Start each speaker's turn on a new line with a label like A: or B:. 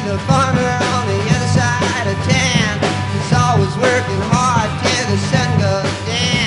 A: The farmer on the other side of town is always working hard till the sun goes down.